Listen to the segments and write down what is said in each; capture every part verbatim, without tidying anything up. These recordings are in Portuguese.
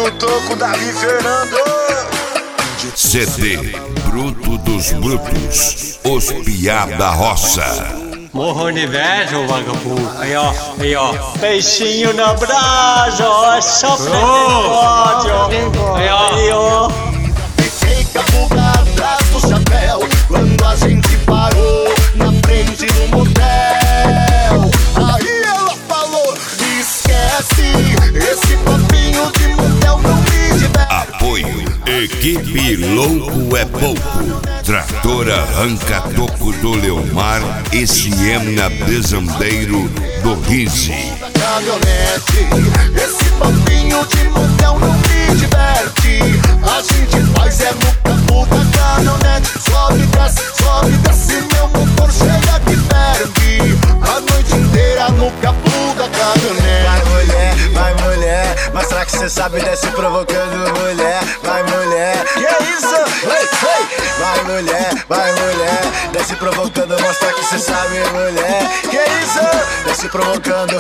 eu tô com o Davi Fernando. C D Bruto dos Brutos, os piá da roça. Morro de inveja, vagabundo. Aí ó, aí ó. Peixinho na brasa, ó. É só pra ódio. Aí ó, aí ó. Fiquei capuga atrás do chapéu quando a gente parou na frente do motel. Aí ela falou: esquece esse papinho de motel, não me diverte. Apoio Equipe Louco é Pouco, Trator Arranca Toco do Leomar e Siena Bezandeiro do Rise. Caminhonete, esse papinho de motel não me diverte. A gente faz é no capô da caminhonete. Sobe, desce, sobe, desce, meu motor chega de ferve. A noite inteira no capô da caminhonete. Vai mulher, vai mulher, mostra que cê sabe, desce provocando mulher. Vai mulher, que é isso? Ei, ei. Vai mulher, vai mulher, desce provocando, mostra que cê sabe mulher. Que é isso? Desce provocando,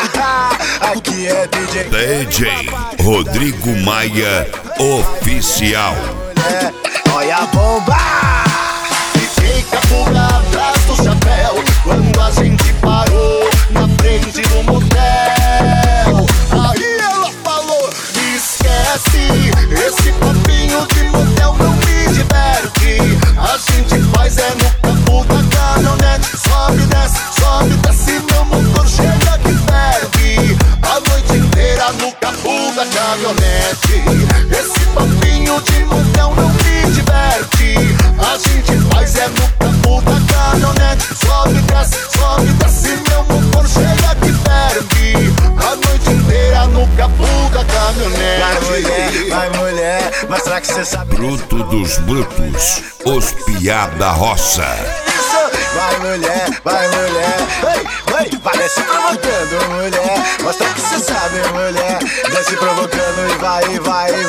aqui é D J D J Rodrigo Maia Oficial. Mulher, olha a bomba! Fiquei capuga atrás do chapéu quando a gente parou na frente do motel. Aí ela falou: esquece esse papinho de motel, não me diverte. A gente faz é no capô da caminhonete. Sobe, desce, sobe, desce, meu motor chega que ferve. A noite inteira no capô da caminhonete. Esse papinho de motel não me diverte. A gente faz é no capô da caminhonete. Sobe, desce, sobe, desce, meu motor chega que ferve. A noite inteira no capô da caminhonete. Vai mulher, vai mulher, mostra que cê sabe. Bruto dos Brutos, os piá da roça. Vai mulher, vai mulher, ei, ei, vai desce provocando mulher. Mostra que cê sabe mulher, desce provocando e vai, vai,